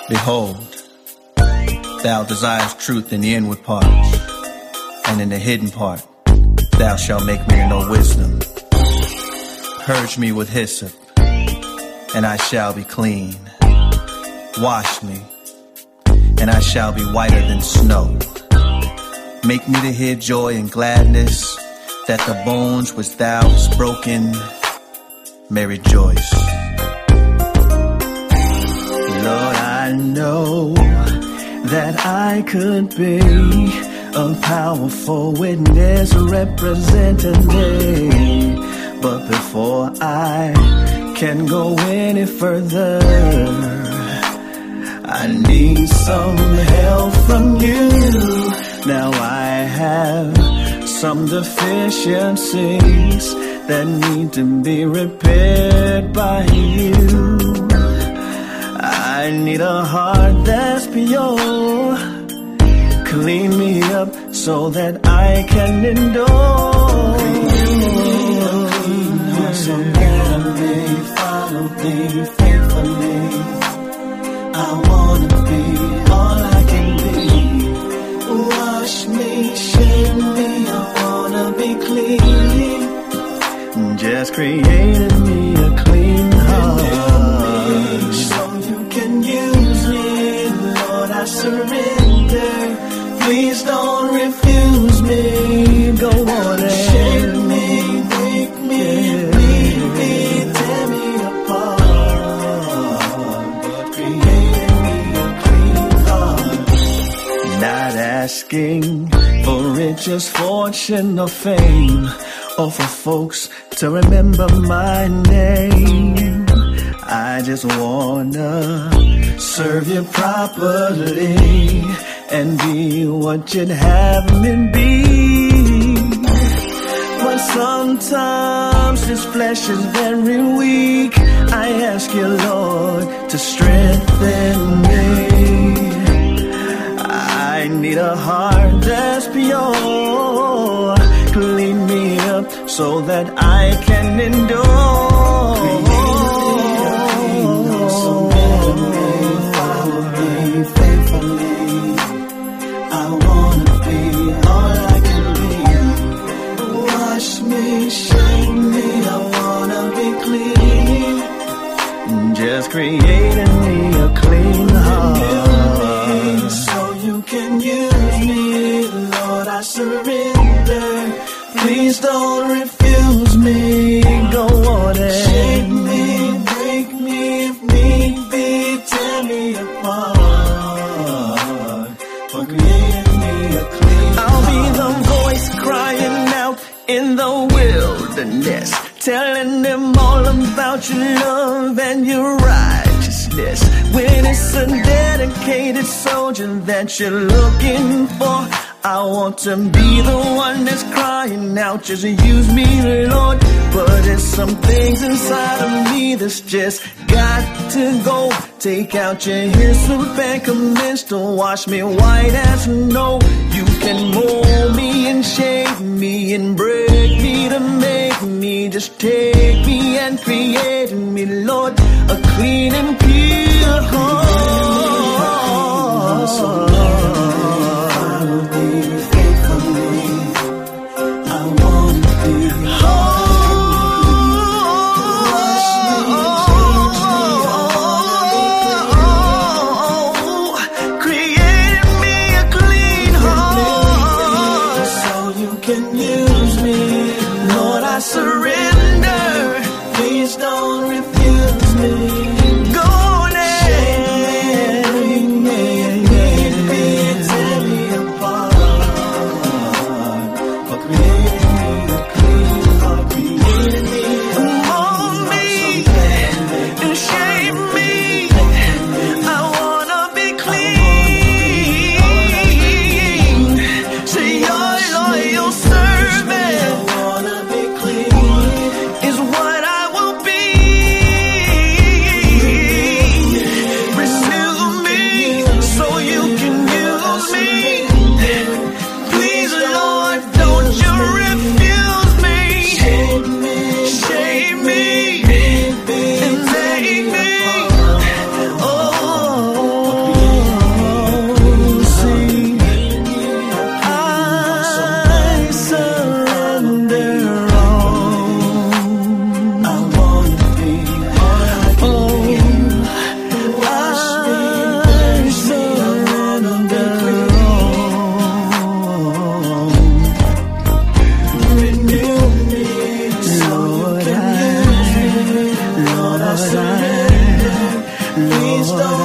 Behold, thou desirest truth in the inward parts, and in the hidden part thou shalt make me to know wisdom. Purge me with hyssop, and I shall be clean. Wash me, and I shall be whiter than snow. Make me to hear joy and gladness, that the bones which thou hast broken may rejoice. Lord, I know that I could be a powerful witness, representative, but before I can go any further, I need some help from you. Now I have some deficiencies that need to be repaired by you. I need a heart that's pure. Clean me up so that I can endure. So that I may follow thee faithfully. I wanna be all I can be. Wash me, shame me, I wanna be clean. Just create in me a clean heart, so you can use me. Lord, I surrender. Please don't refuse me. Go on and shape me, break me, lead me, tear me apart, but create me a clean heart. Not asking for riches, fortune, or fame, or for folks to remember my name. I just wanna serve you properly and be what you'd have me be. But sometimes this flesh is very weak. I ask you, Lord, to strengthen me. I need a heart that's pure. Clean me up so that I can endure. So that I may follow thee faithfully. I wanna be all I can be. Wash me, shame me, I wanna be clean. Just create in me a clean heart, so you can use me. Lord, I surrender. Please don't refuse me. Go on and shake me, break me, if need be, tear me apart, for creating me a clean heart. I'll be the voice crying out in the wilderness, telling them all about your love and your righteousness. When it's a dedicated soldier that you're looking for, I want to be the one that's crying out, just use me, Lord. But there's some things inside of me that's just got to go. Take out your hyssop and commence to wash me white as snow. You can mold me and shape me and break me to make me. Just take me and create in me, Lord, a clean and pure heart. So follow me faithfully. I want to be wash me, change me. I want to be clean. Create me a clean heart, so you can use me. Lord, I surrender. Please don't refuse me. Go Please don't